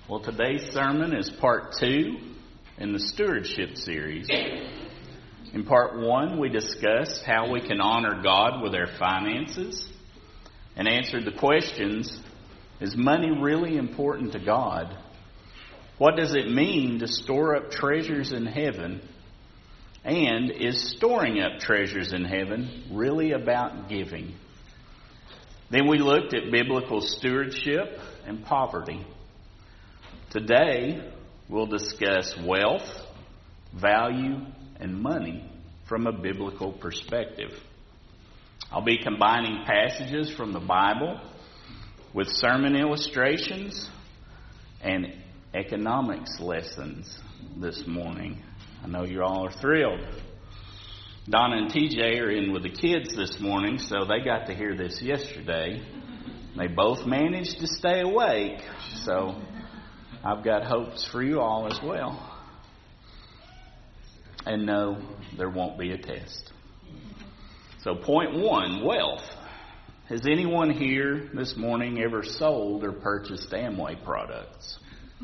Well, today's sermon is part 2 in the stewardship series. In part 1, we discussed how we can honor God with our finances and answered the questions, is money really important to God? What does it mean to store up treasures in heaven? And is storing up treasures in heaven really about giving? Then we looked at biblical stewardship and poverty. Today, we'll discuss wealth, value, and money from a biblical perspective. I'll be combining passages from the Bible with sermon illustrations and economics lessons this morning. I know you all are thrilled. Donna and TJ are in with the kids this morning, so they got to hear this yesterday. They both managed to stay awake, so I've got hopes for you all as well. And no, there won't be a test. So point 1, wealth. Has anyone here this morning ever sold or purchased Amway products?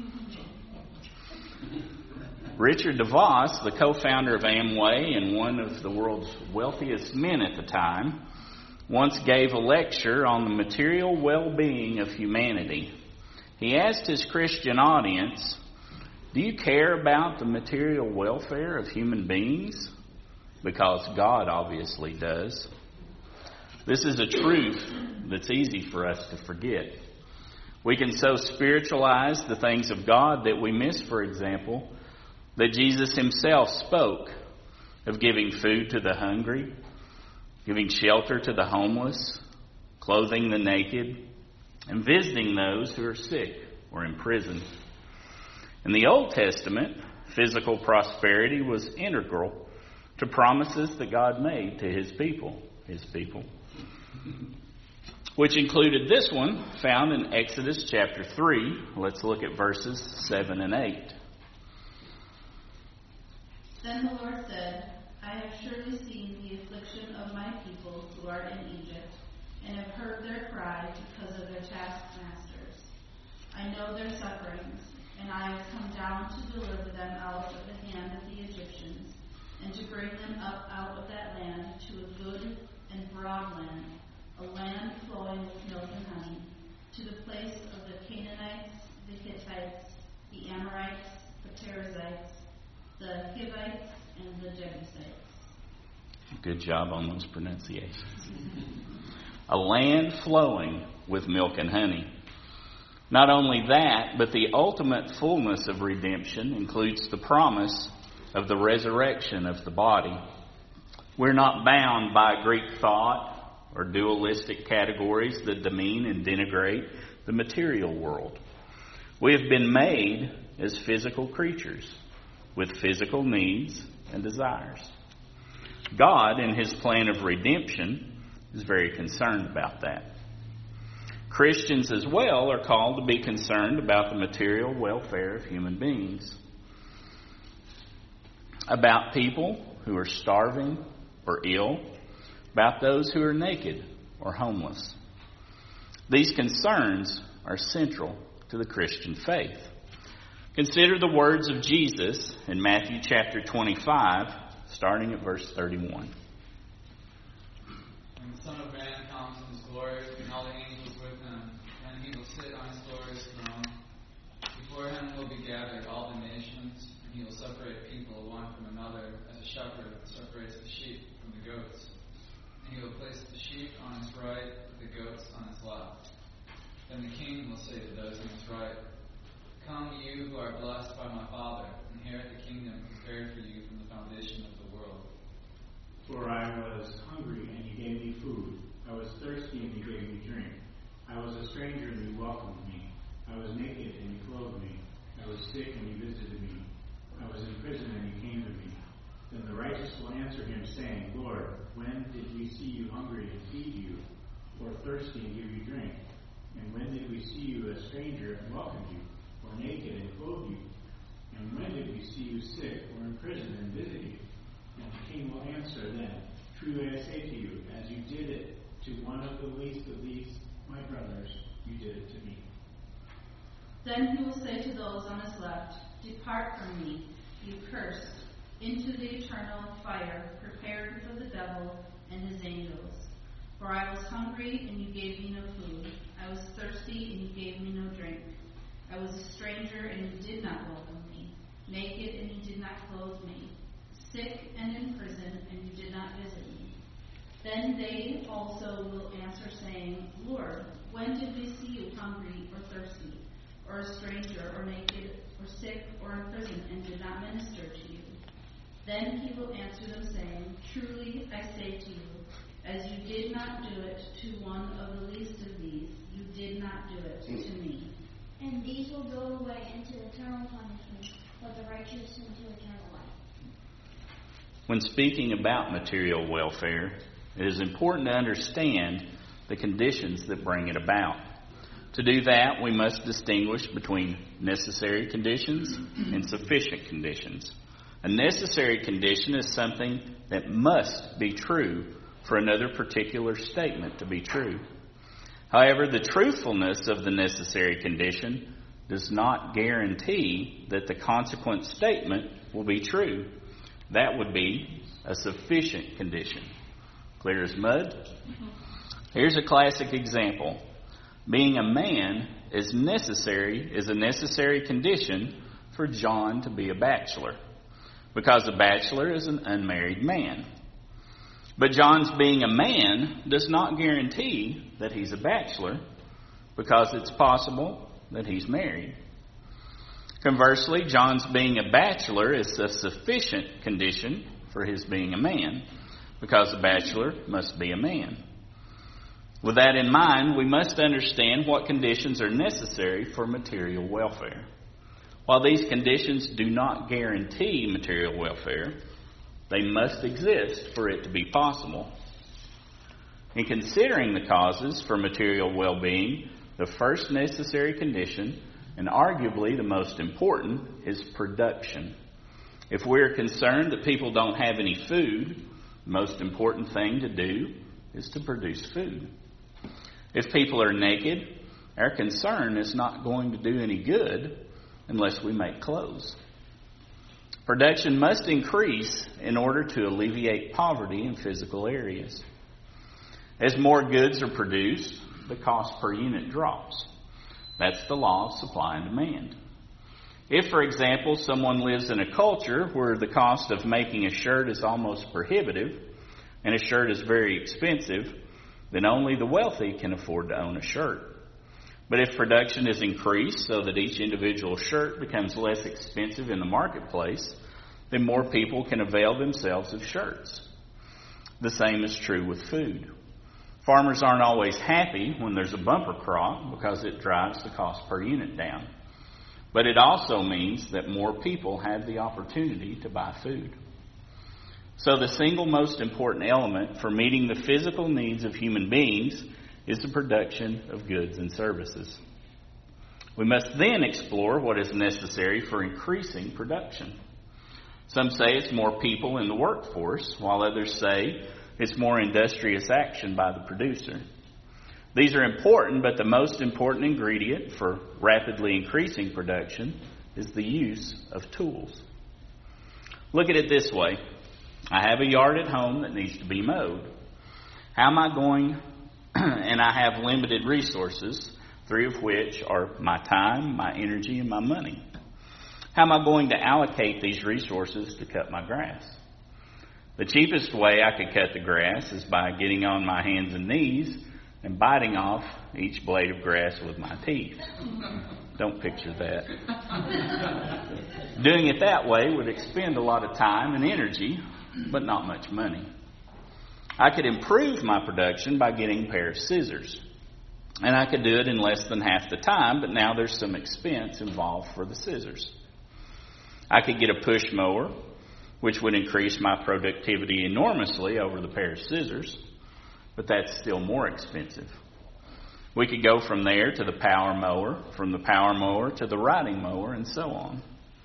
Richard DeVos, the co-founder of Amway and one of the world's wealthiest men at the time, once gave a lecture on the material well-being of humanity. He asked his Christian audience, do you care about the material welfare of human beings? Because God obviously does. This is a truth that's easy for us to forget. We can so spiritualize the things of God that we miss, for example, that Jesus himself spoke of giving food to the hungry, giving shelter to the homeless, clothing the naked, and visiting those who are sick or in prison. In the Old Testament, physical prosperity was integral to promises that God made to his people, which included this one found in Exodus chapter 3. Let's look at verses 7 and 8. Then the Lord said, I have surely seen the affliction of my people who are in Egypt, and have heard their cry because of their taskmasters. I know their sufferings, and I have come down to deliver them out of the hand of the Egyptians, and to bring them up out of that land to a good and broad land, a land flowing with milk and honey, to the place of the Canaanites, the Hittites, the Amorites, the Perizzites, the Hivites, and the Jebusites. Good job on those pronunciations. A land flowing with milk and honey. Not only that, but the ultimate fullness of redemption includes the promise of the resurrection of the body. We're not bound by Greek thought or dualistic categories that demean and denigrate the material world. We have been made as physical creatures with physical needs and desires. God, in his plan of redemption, is very concerned about that. Christians as well are called to be concerned about the material welfare of human beings, about people who are starving or ill, about those who are naked or homeless. These concerns are central to the Christian faith. Consider the words of Jesus in Matthew chapter 25, starting at verse 31. When the Son of Man comes in his glory, and all the angels with him, and he will sit on his glorious throne. Before him will be gathered all the nations, and he will separate people one from another, as a shepherd separates the sheep from the goats. And he will place the sheep on his right, the goats on his left. Then the king will say to those on his right, Come, you who are blessed by my Father, inherit the kingdom prepared for you from the foundation of the world. For I was hungry, and you gave me food. I was thirsty, and you gave me drink. I was a stranger, and you welcomed me. I was naked, and you clothed me. I was sick, and you visited me. I was in prison, and you came to me. Then the righteous will answer him, saying, Lord, when did we see you hungry and feed you, or thirsty and give you drink? And when did we see you a stranger and welcomed you, or naked and clothed you? And when did we see you sick or in prison and visit you? And the king will answer then, Truly I say to you, as you did it to one of the least of these, my brothers, you did it to me. Then he will say to those on his left, Depart from me, you cursed, into the eternal fire prepared for the devil and his angels. For I was hungry, and you gave me no food. I was thirsty, and you gave me no drink. I was a stranger, and you did not welcome me. Naked, and you did not clothe me. Sick and in prison, and you did not visit me. Then they also will answer, saying, Lord, when did we see you hungry or thirsty, or a stranger, or naked, or sick, or in prison, and did not minister to you? Then he will answer them, saying, Truly I say to you, as you did not do it to one of the least of these, you did not do it to me. And these will go away into eternal punishment, but the righteous into eternal life. When speaking about material welfare, it is important to understand the conditions that bring it about. To do that, we must distinguish between necessary conditions and sufficient conditions. A necessary condition is something that must be true for another particular statement to be true. However, the truthfulness of the necessary condition does not guarantee that the consequent statement will be true. That would be a sufficient condition. Clear as mud? Here's a classic example. Being a man is a necessary condition for John to be a bachelor, because a bachelor is an unmarried man. But John's being a man does not guarantee that he's a bachelor, because it's possible that he's married. Conversely, John's being a bachelor is a sufficient condition for his being a man, because a bachelor must be a man. With that in mind, we must understand what conditions are necessary for material welfare. While these conditions do not guarantee material welfare, they must exist for it to be possible. In considering the causes for material well-being, the first necessary condition, and arguably the most important, is production. If we're concerned that people don't have any food, the most important thing to do is to produce food. If people are naked, our concern is not going to do any good unless we make clothes. Production must increase in order to alleviate poverty in physical areas. As more goods are produced, the cost per unit drops. That's the law of supply and demand. If, for example, someone lives in a culture where the cost of making a shirt is almost prohibitive and a shirt is very expensive, then only the wealthy can afford to own a shirt. But if production is increased so that each individual shirt becomes less expensive in the marketplace, then more people can avail themselves of shirts. The same is true with food. Farmers aren't always happy when there's a bumper crop because it drives the cost per unit down. But it also means that more people have the opportunity to buy food. So the single most important element for meeting the physical needs of human beings is the production of goods and services. We must then explore what is necessary for increasing production. Some say it's more people in the workforce, while others say it's more industrious action by the producer. These are important, but the most important ingredient for rapidly increasing production is the use of tools. Look at it this way. I have a yard at home that needs to be mowed. How am I going, and I have limited resources, 3 of which are my time, my energy, and my money. How am I going to allocate these resources to cut my grass? The cheapest way I could cut the grass is by getting on my hands and knees and biting off each blade of grass with my teeth. Don't picture that. Doing it that way would expend a lot of time and energy, but not much money. I could improve my production by getting a pair of scissors. And I could do it in less than half the time, but now there's some expense involved for the scissors. I could get a push mower, which would increase my productivity enormously over the pair of scissors, but that's still more expensive. We could go from there to the power mower, from the power mower to the riding mower, and so on.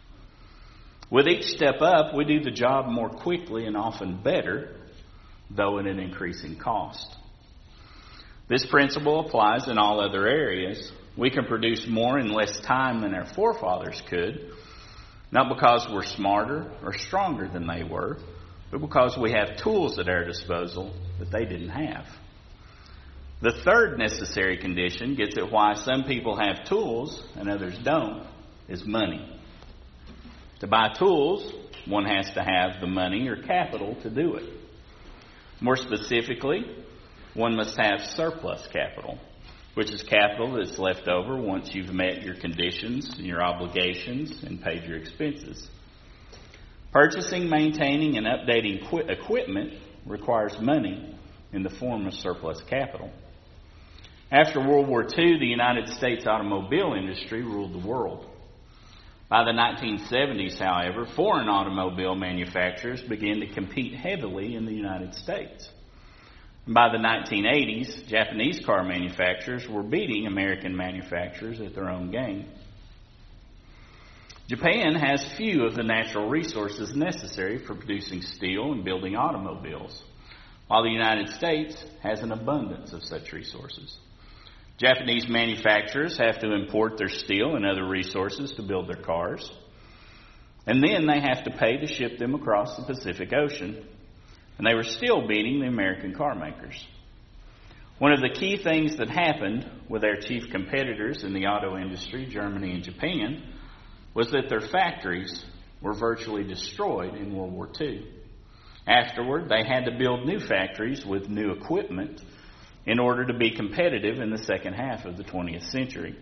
With each step up, we do the job more quickly and often better, though at an increasing cost. This principle applies in all other areas, we can produce more in less time than our forefathers could, not because we're smarter or stronger than they were, but because we have tools at our disposal that they didn't have. The third necessary condition gets at why some people have tools and others don't, is money. To buy tools, one has to have the money or capital to do it. More specifically, one must have surplus capital, which is capital that's left over once you've met your conditions and your obligations and paid your expenses. Purchasing, maintaining, and updating equipment requires money in the form of surplus capital. After World War II, the United States automobile industry ruled the world. By the 1970s, however, foreign automobile manufacturers began to compete heavily in the United States. And by the 1980s, Japanese car manufacturers were beating American manufacturers at their own game. Japan has few of the natural resources necessary for producing steel and building automobiles, while the United States has an abundance of such resources. Japanese manufacturers have to import their steel and other resources to build their cars, and then they have to pay to ship them across the Pacific Ocean, and they were still beating the American car makers. One of the key things that happened with our chief competitors in the auto industry, Germany and Japan, was that their factories were virtually destroyed in World War II. Afterward, they had to build new factories with new equipment in order to be competitive in the second half of the 20th century.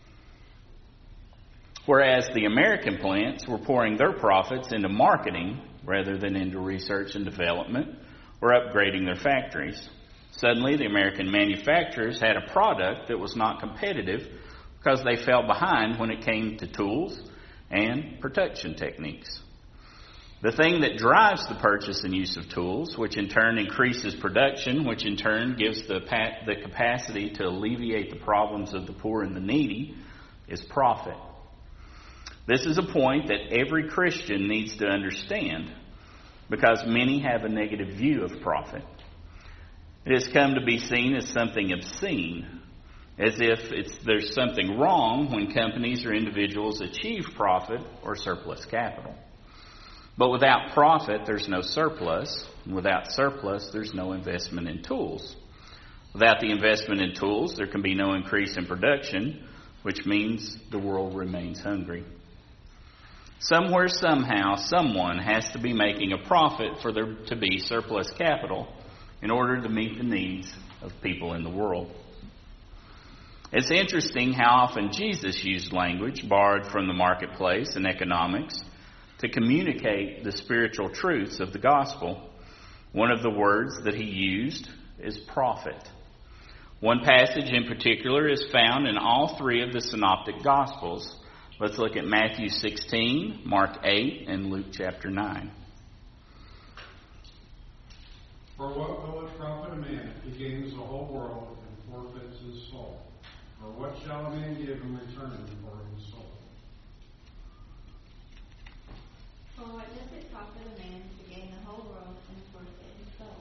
Whereas the American plants were pouring their profits into marketing rather than into research and development or upgrading their factories. Suddenly, the American manufacturers had a product that was not competitive because they fell behind when it came to tools and production techniques. The thing that drives the purchase and use of tools, which in turn increases production, which in turn gives the capacity to alleviate the problems of the poor and the needy, is profit. This is a point that every Christian needs to understand because many have a negative view of profit. It has come to be seen as something obscene, as if there's something wrong when companies or individuals achieve profit or surplus capital. But without profit, there's no surplus. And without surplus, there's no investment in tools. Without the investment in tools, there can be no increase in production, which means the world remains hungry. Somewhere, somehow, someone has to be making a profit for there to be surplus capital in order to meet the needs of people in the world. It's interesting how often Jesus used language borrowed from the marketplace and economics to communicate the spiritual truths of the gospel. One of the words that he used is profit. One passage in particular is found in all three of the synoptic gospels. Let's look at Matthew 16, Mark 8, and Luke chapter 9. For what will it profit a man if he gains the whole world and forfeits his soul? Or what shall a man give in return for his soul? For what does it profit a man to gain the whole world and forfeit his soul?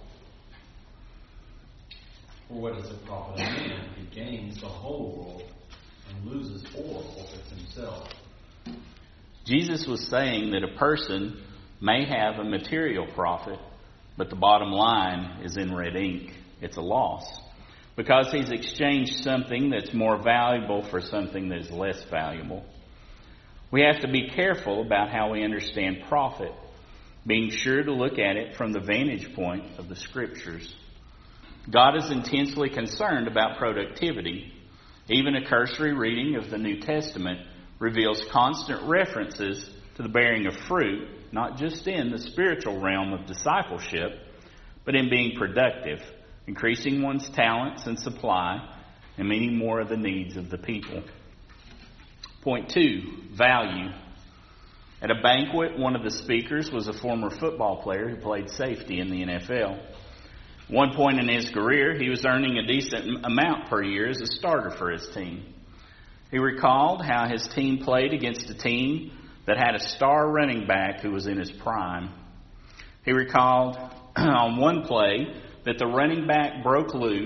For what does it profit a man if he gains the whole world and loses or forfeits himself? Jesus was saying that a person may have a material profit, but the bottom line is in red ink. It's a loss. Because he's exchanged something that's more valuable for something that is less valuable. We have to be careful about how we understand profit, being sure to look at it from the vantage point of the Scriptures. God is intensely concerned about productivity. Even a cursory reading of the New Testament reveals constant references to the bearing of fruit, not just in the spiritual realm of discipleship, but in being productive, increasing one's talents and supply, and meeting more of the needs of the people. Point 2, value. At a banquet, one of the speakers was a former football player who played safety in the NFL. At one point in his career, he was earning a decent amount per year as a starter for his team. He recalled how his team played against a team that had a star running back who was in his prime. He recalled on one play that the running back broke loose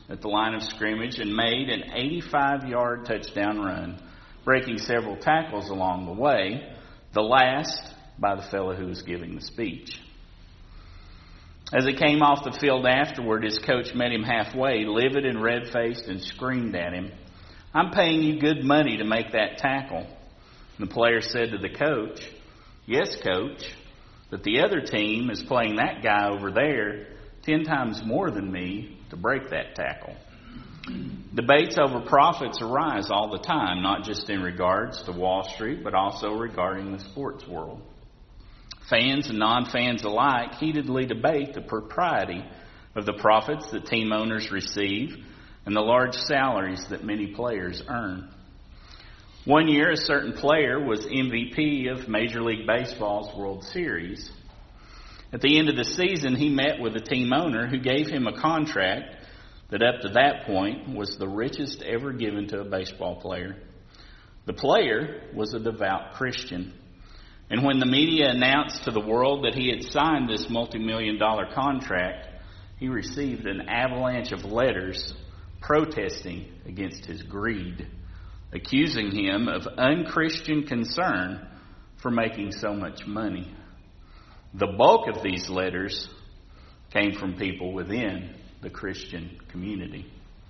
at the line of scrimmage and made an 85-yard touchdown run, breaking several tackles along the way, the last by the fellow who was giving the speech. As he came off the field afterward, his coach met him halfway, livid and red-faced, and screamed at him, "I'm paying you good money to make that tackle." And the player said to the coach, "Yes, coach, but the other team is playing that guy over there 10 times more than me to break that tackle." Debates over profits arise all the time, not just in regards to Wall Street, but also regarding the sports world. Fans and non-fans alike heatedly debate the propriety of the profits that team owners receive and the large salaries that many players earn. One year, a certain player was MVP of Major League Baseball's World Series. At the end of the season, he met with a team owner who gave him a contract that up to that point was the richest ever given to a baseball player. The player was a devout Christian. And when the media announced to the world that he had signed this multi-million-dollar contract, he received an avalanche of letters protesting against his greed, accusing him of unchristian concern for making so much money. The bulk of these letters came from people within the Christian community.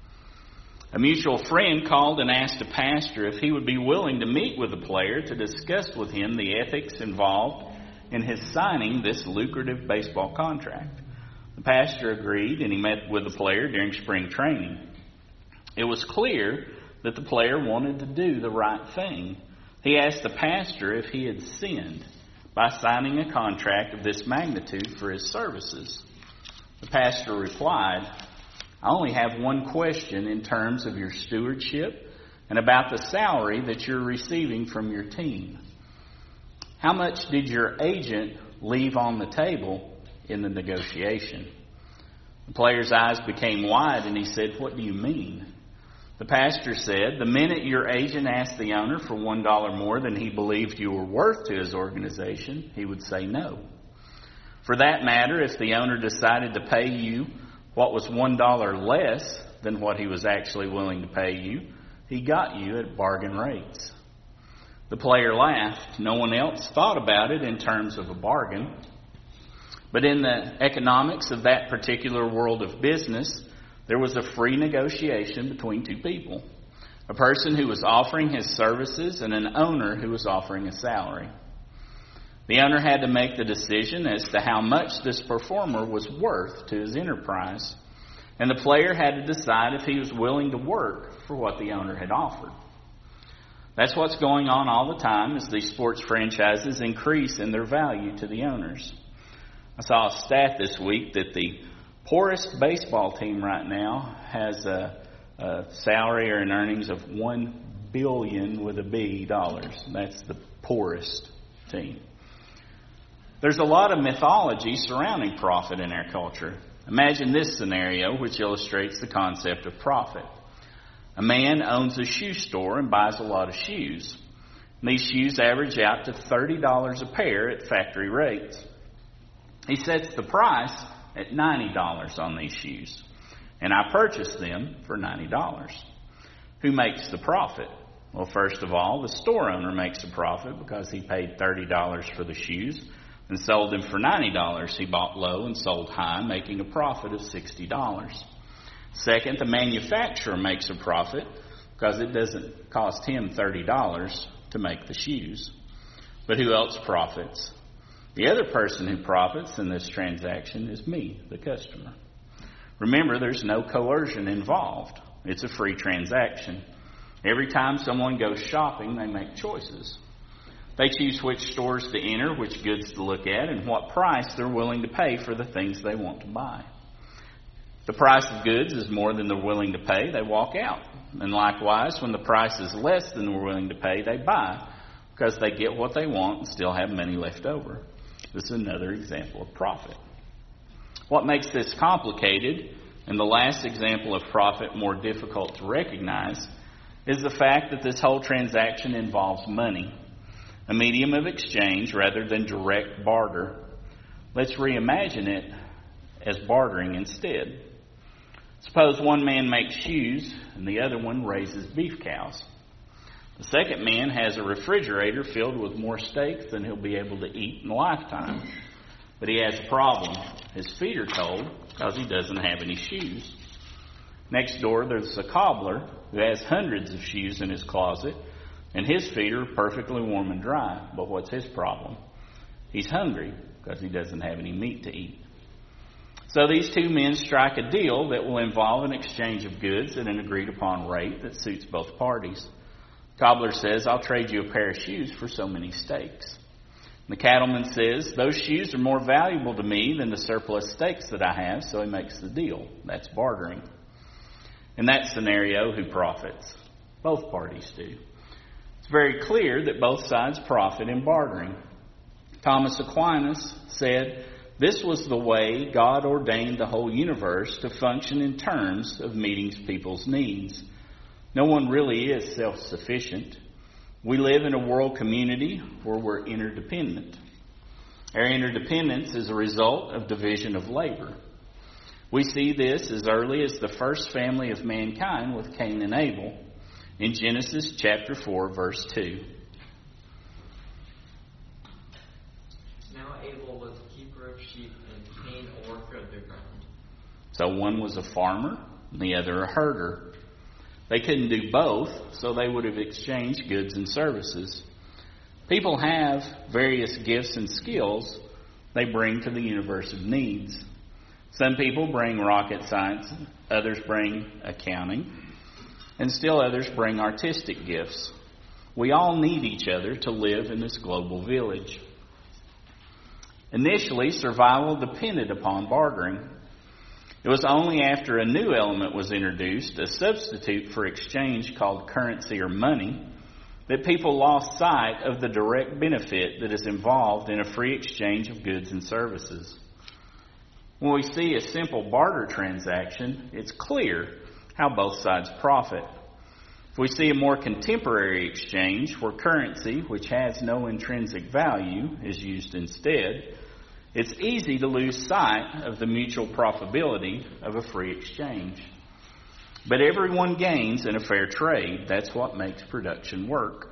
A mutual friend called and asked a pastor if he would be willing to meet with the player to discuss with him the ethics involved in his signing this lucrative baseball contract. The pastor agreed, and he met with the player during spring training. It was clear that the player wanted to do the right thing. He asked the pastor if he had sinned by signing a contract of this magnitude for his services. The pastor replied, "I only have one question in terms of your stewardship and about the salary that you're receiving from your team. How much did your agent leave on the table in the negotiation?" The player's eyes became wide and he said, "What do you mean?" The pastor said, "The minute your agent asked the owner for $1 more than he believed you were worth to his organization, he would say no. For that matter, if the owner decided to pay you what was $1 less than what he was actually willing to pay you, he got you at bargain rates." The player laughed. No one else thought about it in terms of a bargain. But in the economics of that particular world of business, there was a free negotiation between two people, a person who was offering his services and an owner who was offering a salary. The owner had to make the decision as to how much this performer was worth to his enterprise, and the player had to decide if he was willing to work for what the owner had offered. That's what's going on all the time as these sports franchises increase in their value to the owners. I saw a stat this week that the poorest baseball team right now has a salary or an earnings of $1 billion with a B dollars. That's the poorest team. There's a lot of mythology surrounding profit in our culture. Imagine this scenario which illustrates the concept of profit. A man owns a shoe store and buys a lot of shoes. And these shoes average out to $30 a pair at factory rates. He sets the price at $90 on these shoes, and I purchased them for $90. Who makes the profit? Well, first of all, the store owner makes a profit because he paid $30 for the shoes and sold them for $90. He bought low and sold high, making a profit of $60. Second, the manufacturer makes a profit because it doesn't cost him $30 to make the shoes. But who else profits? The other person who profits in this transaction is me, the customer. Remember, there's no coercion involved. It's a free transaction. Every time someone goes shopping, they make choices. They choose which stores to enter, which goods to look at, and what price they're willing to pay for the things they want to buy. If the price of goods is more than they're willing to pay, they walk out. And likewise, when the price is less than they're willing to pay, they buy because they get what they want and still have money left over. This is another example of profit. What makes this complicated, and the last example of profit more difficult to recognize, is the fact that this whole transaction involves money, a medium of exchange rather than direct barter. Let's reimagine it as bartering instead. Suppose one man makes shoes and the other one raises beef cows. The second man has a refrigerator filled with more steaks than he'll be able to eat in a lifetime. But he has a problem. His feet are cold because he doesn't have any shoes. Next door, there's a cobbler who has hundreds of shoes in his closet, and his feet are perfectly warm and dry. But what's his problem? He's hungry because he doesn't have any meat to eat. So these two men strike a deal that will involve an exchange of goods at an agreed upon rate that suits both parties. Cobbler says, I'll trade you a pair of shoes for so many steaks. The cattleman says, those shoes are more valuable to me than the surplus steaks that I have, so he makes the deal. That's bartering. In that scenario, who profits? Both parties do. It's very clear that both sides profit in bartering. Thomas Aquinas said, this was the way God ordained the whole universe to function in terms of meeting people's needs. No one really is self-sufficient. We live in a world community where we're interdependent. Our interdependence is a result of division of labor. We see this as early as the first family of mankind with Cain and Abel in Genesis chapter 4, verse 2. Now Abel was a keeper of sheep and Cain a worker of the ground. So one was a farmer and the other a herder. They couldn't do both, so they would have exchanged goods and services. People have various gifts and skills they bring to the universe of needs. Some people bring rocket science, others bring accounting, and still others bring artistic gifts. We all need each other to live in this global village. Initially, survival depended upon bartering. It was only after a new element was introduced, a substitute for exchange called currency or money, that people lost sight of the direct benefit that is involved in a free exchange of goods and services. When we see a simple barter transaction, it's clear how both sides profit. If we see a more contemporary exchange where currency, which has no intrinsic value, is used instead, it's easy to lose sight of the mutual profitability of a free exchange. But everyone gains in a fair trade. That's what makes production work.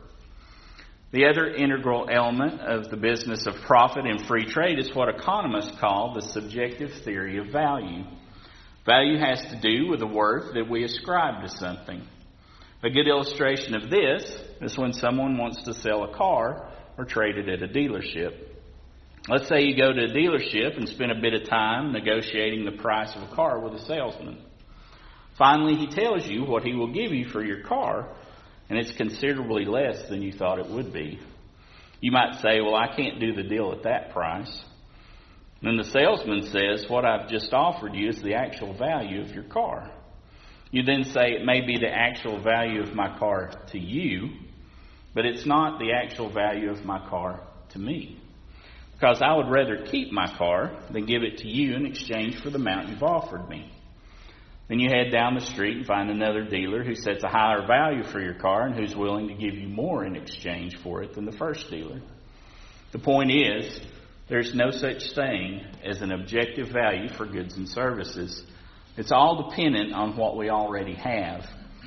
The other integral element of the business of profit in free trade is what economists call the subjective theory of value. Value has to do with the worth that we ascribe to something. A good illustration of this is when someone wants to sell a car or trade it at a dealership. Let's say you go to a dealership and spend a bit of time negotiating the price of a car with a salesman. Finally, he tells you what he will give you for your car, and it's considerably less than you thought it would be. You might say, well, I can't do the deal at that price. Then the salesman says, what I've just offered you is the actual value of your car. You then say, it may be the actual value of my car to you, but it's not the actual value of my car to me. Because I would rather keep my car than give it to you in exchange for the amount you've offered me. Then you head down the street and find another dealer who sets a higher value for your car and who's willing to give you more in exchange for it than the first dealer. The point is, there's no such thing as an objective value for goods and services. It's all dependent on what we already have.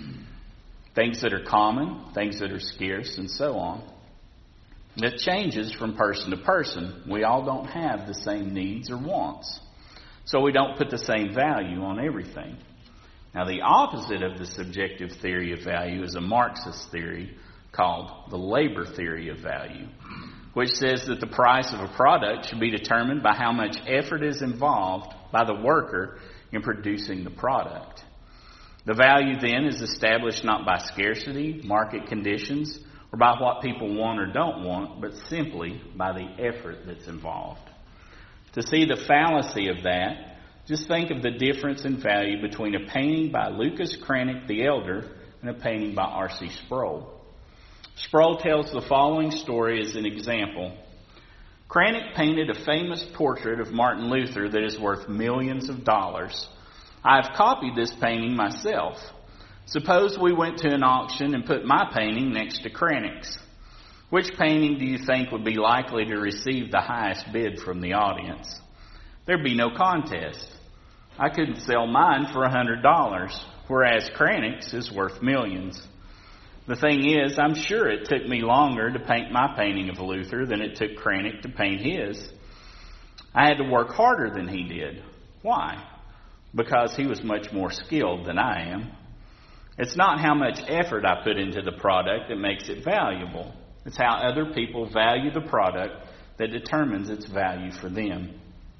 Things that are common, things that are scarce, and so on. That changes from person to person. We all don't have the same needs or wants. So we don't put the same value on everything. Now, the opposite of the subjective theory of value is a Marxist theory called the labor theory of value, which says that the price of a product should be determined by how much effort is involved by the worker in producing the product. The value then is established not by scarcity, market conditions, or by what people want or don't want, but simply by the effort that's involved. To see the fallacy of that, just think of the difference in value between a painting by Lucas Cranach the Elder and a painting by R.C. Sproul. Sproul tells the following story as an example. Cranach painted a famous portrait of Martin Luther that is worth millions of dollars. I have copied this painting myself. Suppose we went to an auction and put my painting next to Cranach's. Which painting do you think would be likely to receive the highest bid from the audience? There'd be no contest. I couldn't sell mine for $100, whereas Cranach's is worth millions. The thing is, I'm sure it took me longer to paint my painting of Luther than it took Cranach to paint his. I had to work harder than he did. Why? Because he was much more skilled than I am. It's not how much effort I put into the product that makes it valuable. It's how other people value the product that determines its value for them.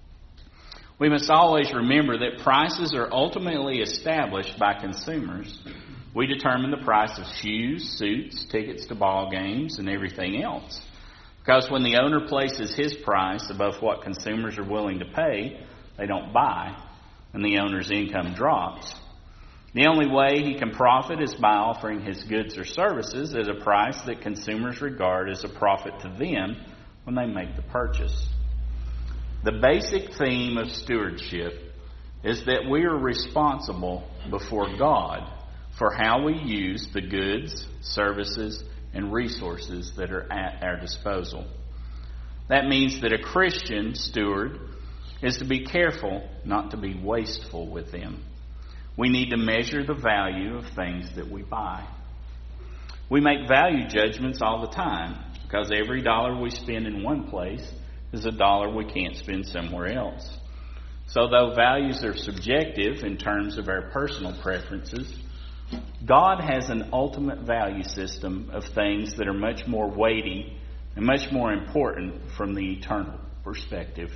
We must always remember that prices are ultimately established by consumers. We determine the price of shoes, suits, tickets to ball games, and everything else. Because when the owner places his price above what consumers are willing to pay, they don't buy, and the owner's income drops. The only way he can profit is by offering his goods or services at a price that consumers regard as a profit to them when they make the purchase. The basic theme of stewardship is that we are responsible before God for how we use the goods, services, and resources that are at our disposal. That means that a Christian steward is to be careful not to be wasteful with them. We need to measure the value of things that we buy. We make value judgments all the time because every dollar we spend in one place is a dollar we can't spend somewhere else. So though values are subjective in terms of our personal preferences, God has an ultimate value system of things that are much more weighty and much more important from the eternal perspective.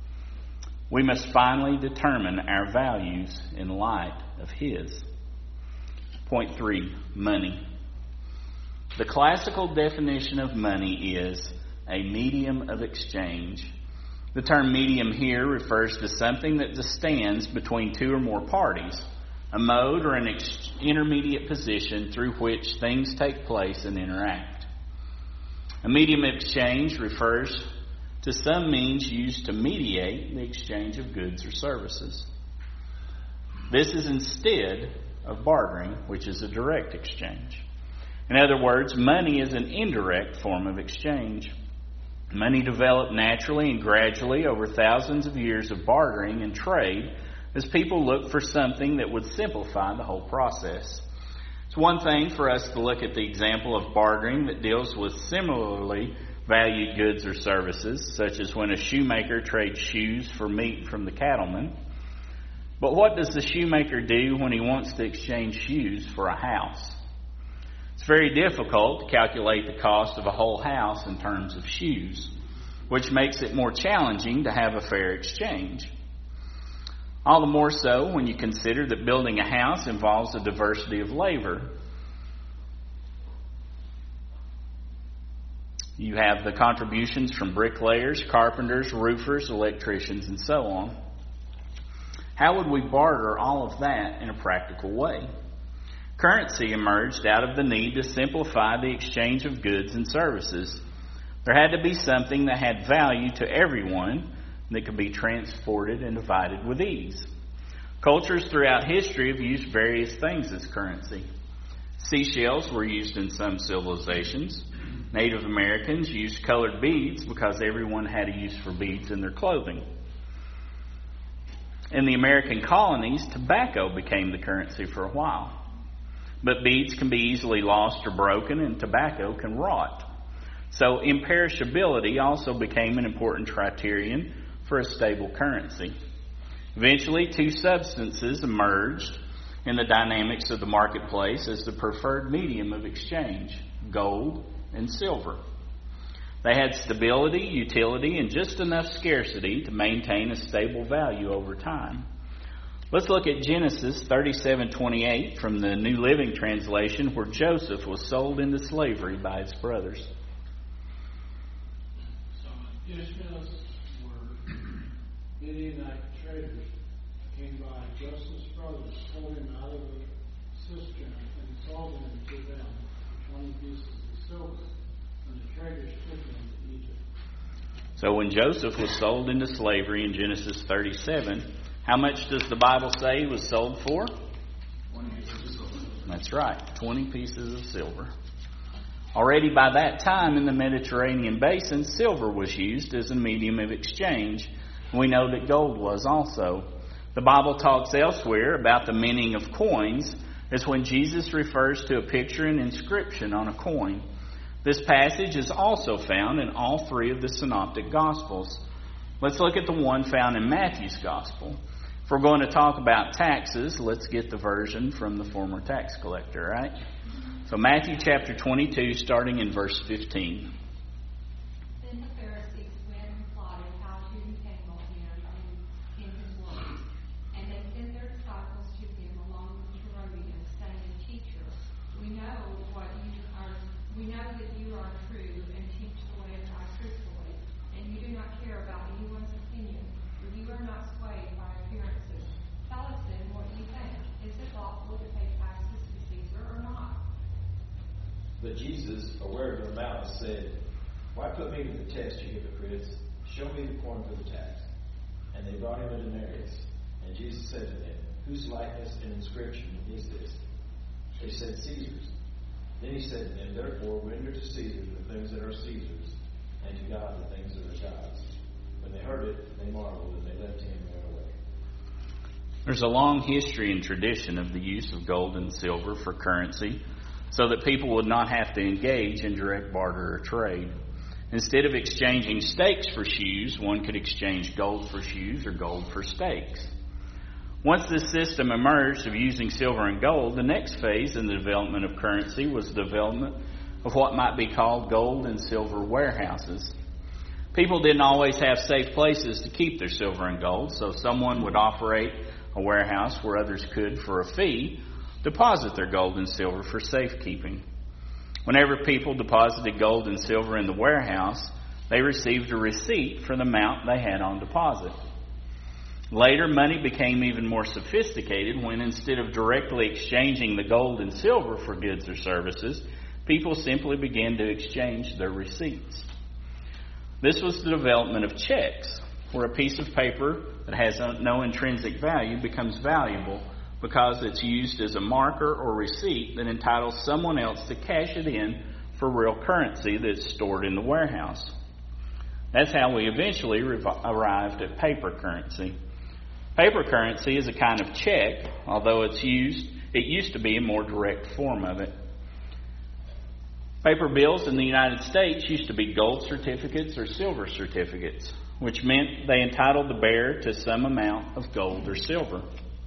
We must finally determine our values in light of His. Point 3, money. The classical definition of money is a medium of exchange. The term medium here refers to something that stands between two or more parties, a mode or an intermediate position through which things take place and interact. A medium of exchange refers to some means used to mediate the exchange of goods or services. This is instead of bartering, which is a direct exchange. In other words, money is an indirect form of exchange. Money developed naturally and gradually over thousands of years of bartering and trade as people looked for something that would simplify the whole process. It's one thing for us to look at the example of bartering that deals with similarly valued goods or services, such as when a shoemaker trades shoes for meat from the cattleman. But what does the shoemaker do when he wants to exchange shoes for a house? It's very difficult to calculate the cost of a whole house in terms of shoes, which makes it more challenging to have a fair exchange. All the more so when you consider that building a house involves a diversity of labor. You have the contributions from bricklayers, carpenters, roofers, electricians, and so on. How would we barter all of that in a practical way? Currency emerged out of the need to simplify the exchange of goods and services. There had to be something that had value to everyone that could be transported and divided with ease. Cultures throughout history have used various things as currency. Seashells were used in some civilizations. Native Americans used colored beads because everyone had a use for beads in their clothing. In the American colonies, tobacco became the currency for a while. But beads can be easily lost or broken, and tobacco can rot. So imperishability also became an important criterion for a stable currency. Eventually, two substances emerged in the dynamics of the marketplace as the preferred medium of exchange: gold and silver. They had stability, utility, and just enough scarcity to maintain a stable value over time. Let's look at Genesis 37:28 from the New Living Translation, where Joseph was sold into slavery by his brothers. So Ishmael's were Midianite traders came by. Joseph's brothers pulled him out of the cistern and sold him to them for 20 pieces of silver, and the traders took him to Egypt. So when Joseph was sold into slavery in Genesis 37, how much does the Bible say he was sold for? 20 pieces of silver. That's right, 20 pieces of silver. Already by that time in the Mediterranean basin, silver was used as a medium of exchange. We know that gold was also. The Bible talks elsewhere about the meaning of coins as when Jesus refers to a picture and inscription on a coin. This passage is also found in all three of the Synoptic Gospels. Let's look at the one found in Matthew's Gospel. If we're going to talk about taxes, let's get the version from the former tax collector, right? So Matthew chapter 22, starting in verse 15. Then the Pharisees went and plotted how to entangle him in his words. And they sent their disciples to him along with Herodias, saying, Teacher, we know that you are true and teach the way of God truthfully, and you do not care about anyone's opinion, for you are not swayed by appearances. Tell us then what you think. Is it lawful to pay taxes to Caesar or not? But Jesus, aware of their malice, said, Why put me to the test, you hypocrites? Show me the coin for the tax. And they brought him a denarius. And Jesus said to them, Whose likeness and inscription is this? They said, Caesar's. Then he said to them, Therefore render to Caesar the things that are Caesar's, and to God the things that are God's. When they heard it, they marveled, and they left him and went away. There's a long history and tradition of the use of gold and silver for currency, so that people would not have to engage in direct barter or trade. Instead of exchanging steaks for shoes, one could exchange gold for shoes or gold for steaks. Once this system emerged of using silver and gold, the next phase in the development of currency was the development of what might be called gold and silver warehouses. People didn't always have safe places to keep their silver and gold, so someone would operate a warehouse where others could, for a fee, deposit their gold and silver for safekeeping. Whenever people deposited gold and silver in the warehouse, they received a receipt for the amount they had on deposit. Later, money became even more sophisticated when, instead of directly exchanging the gold and silver for goods or services, people simply began to exchange their receipts. This was the development of checks, where a piece of paper that has no intrinsic value becomes valuable because it's used as a marker or receipt that entitles someone else to cash it in for real currency that's stored in the warehouse. That's how we eventually arrived at paper currency. Paper currency is a kind of check, although it used to be a more direct form of it. Paper bills in the United States used to be gold certificates or silver certificates, which meant they entitled the bearer to some amount of gold or silver.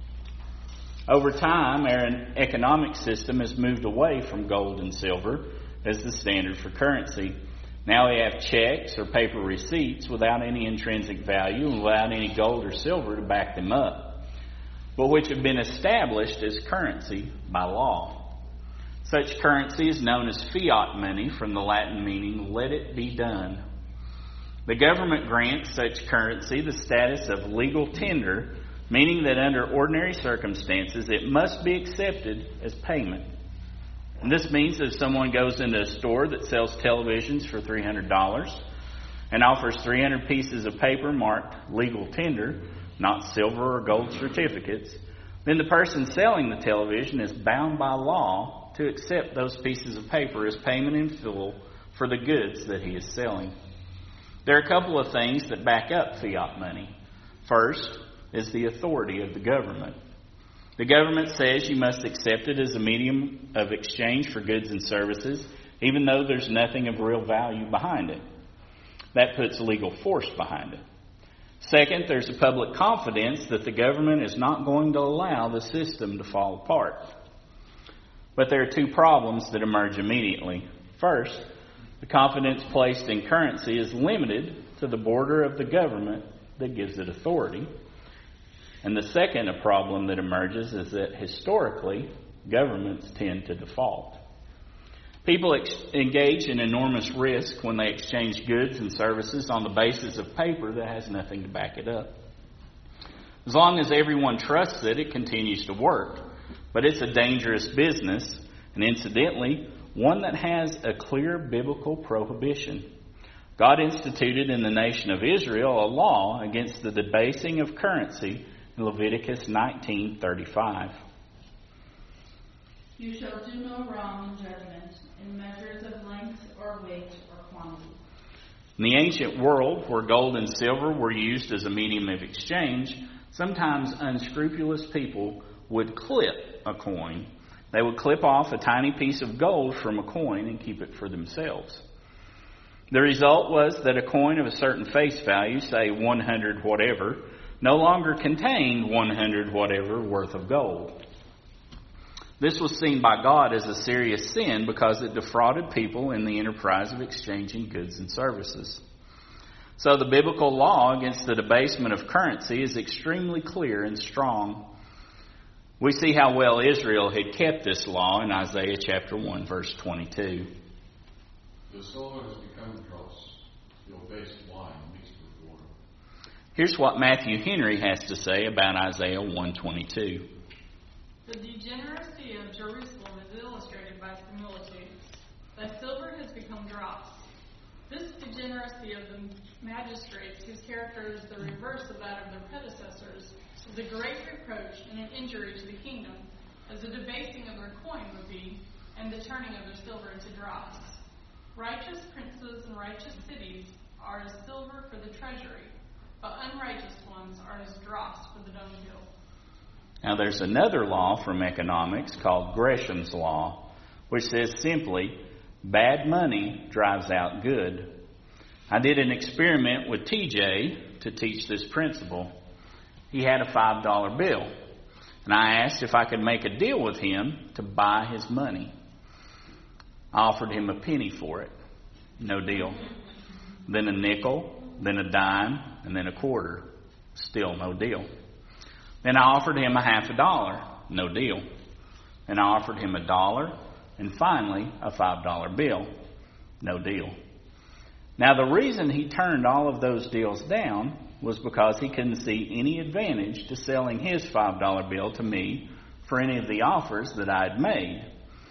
Over time, our economic system has moved away from gold and silver as the standard for currency. Now we have checks or paper receipts without any intrinsic value and without any gold or silver to back them up, but which have been established as currency by law. Such currency is known as fiat money, from the Latin meaning, let it be done. The government grants such currency the status of legal tender, meaning that under ordinary circumstances it must be accepted as payment. And this means that if someone goes into a store that sells televisions for $300 and offers 300 pieces of paper marked legal tender, not silver or gold certificates, then the person selling the television is bound by law to accept those pieces of paper as payment in full for the goods that he is selling. There are a couple of things that back up fiat money. First is the authority of the government. The government says you must accept it as a medium of exchange for goods and services, even though there's nothing of real value behind it. That puts legal force behind it. Second, there's a public confidence that the government is not going to allow the system to fall apart. But there are two problems that emerge immediately. First, the confidence placed in currency is limited to the border of the government that gives it authority. And the second problem that emerges is that historically, governments tend to default. People engage in enormous risk when they exchange goods and services on the basis of paper that has nothing to back it up. As long as everyone trusts it, it continues to work. But it's a dangerous business, and incidentally, one that has a clear biblical prohibition. God instituted in the nation of Israel a law against the debasing of currency in Leviticus 19:35. You shall do no wrong in judgment, in measures of length or weight or quantity. In the ancient world, where gold and silver were used as a medium of exchange, Sometimes unscrupulous people would clip a coin. They would clip off a tiny piece of gold from a coin and keep it for themselves. The result was that a coin of a certain face value, say 100 whatever, no longer contained 100 whatever worth of gold. This was seen by God as a serious sin because it defrauded people in the enterprise of exchanging goods and services. So the biblical law against the debasement of currency is extremely clear and strong. We see how well Israel had kept this law in Isaiah chapter 1, verse 22. The silver has become dross, the base wine mixed with water. Here's what Matthew Henry has to say about Isaiah 1:22. The degeneracy of Jerusalem is illustrated by similitudes. Thy silver has become dross. This degeneracy of the magistrates, whose character is the reverse of that of their predecessors, is a great reproach and an injury to the kingdom, as the debasing of their coin would be, and the turning of their silver into dross. Righteous princes and righteous cities are as silver for the treasury, but unrighteous ones are as dross for the dunghill. Now there's another law from economics called Gresham's Law, which says simply, bad money drives out good. I did an experiment with TJ to teach this principle. He had a $5 bill, and I asked if I could make a deal with him to buy his money. I offered him a penny for it. No deal. Then a nickel, then a dime, and then a quarter. Still no deal. Then I offered him a $50. No deal. Then I offered him $1, and finally a $5 bill. No deal. Now the reason he turned all of those deals down was because he couldn't see any advantage to selling his $5 bill to me for any of the offers that I had made.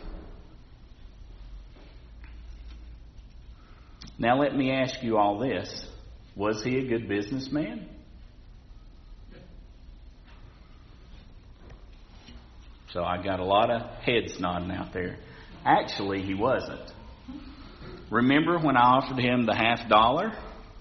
Now let me ask you all this. Was he a good businessman? So I got a lot of heads nodding out there. Actually, he wasn't. Remember when I offered him the $50?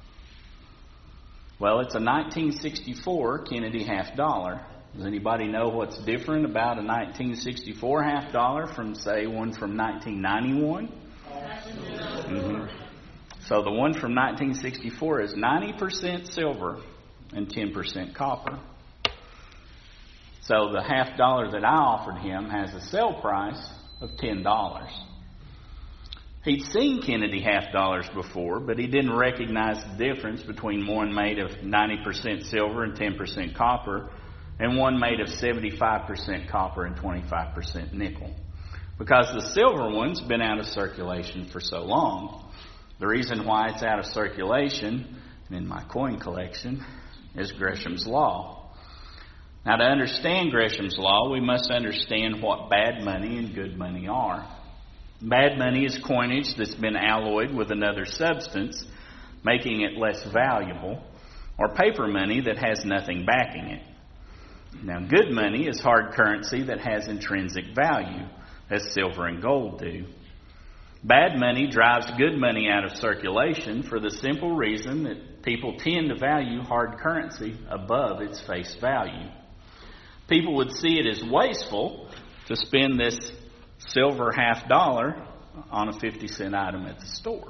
Well, it's a 1964 Kennedy $50. Does anybody know what's different about a 1964 $50 from, say, one from 1991? Mm-hmm. So the one from 1964 is 90% silver and 10% copper. So the $50 that I offered him has a sale price of $10. He'd seen Kennedy $50 before, but he didn't recognize the difference between one made of 90% silver and 10% copper and one made of 75% copper and 25% nickel. Because the silver one's been out of circulation for so long. The reason why it's out of circulation, and in my coin collection, is Gresham's Law. Now, to understand Gresham's Law, we must understand what bad money and good money are. Bad money is coinage that's been alloyed with another substance, making it less valuable, or paper money that has nothing backing it. Now, good money is hard currency that has intrinsic value, as silver and gold do. Bad money drives good money out of circulation for the simple reason that people tend to value hard currency above its face value. People would see it as wasteful to spend this silver $50 on a 50-cent item at the store.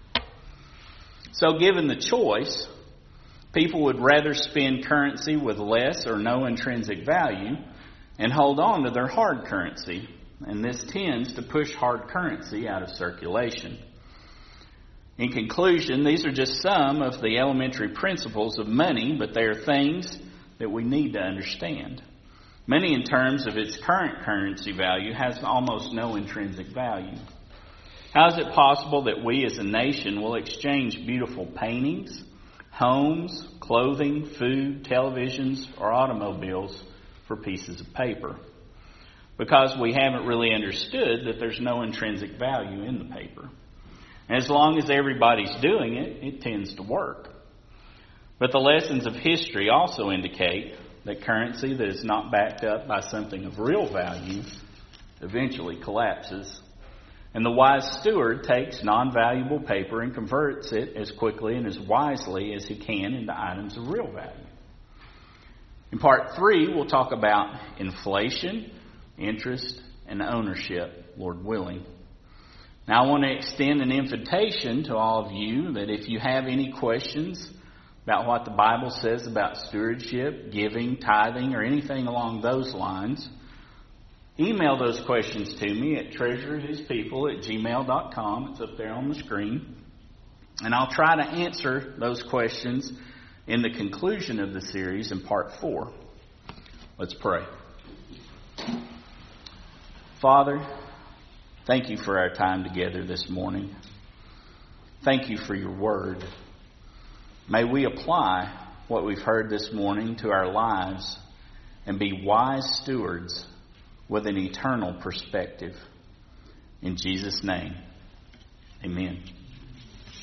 So given the choice, people would rather spend currency with less or no intrinsic value and hold on to their hard currency. And this tends to push hard currency out of circulation. In conclusion, these are just some of the elementary principles of money, but they are things that we need to understand. Money, in terms of its current currency value, has almost no intrinsic value. How is it possible that we as a nation will exchange beautiful paintings, homes, clothing, food, televisions, or automobiles for pieces of paper? Because we haven't really understood that there's no intrinsic value in the paper. And as long as everybody's doing it, it tends to work. But the lessons of history also indicate that currency that is not backed up by something of real value eventually collapses. And the wise steward takes non-valuable paper and converts it as quickly and as wisely as he can into items of real value. In part 3, we'll talk about inflation, interest, and ownership, Lord willing. Now, I want to extend an invitation to all of you that if you have any questions about what the Bible says about stewardship, giving, tithing, or anything along those lines, email those questions to me at treasurerwhospeople@gmail.com. It's up there on the screen. And I'll try to answer those questions in the conclusion of the series in part 4. Let's pray. Father, thank you for our time together this morning. Thank you for your word. May we apply what we've heard this morning to our lives and be wise stewards with an eternal perspective. In Jesus' name, amen.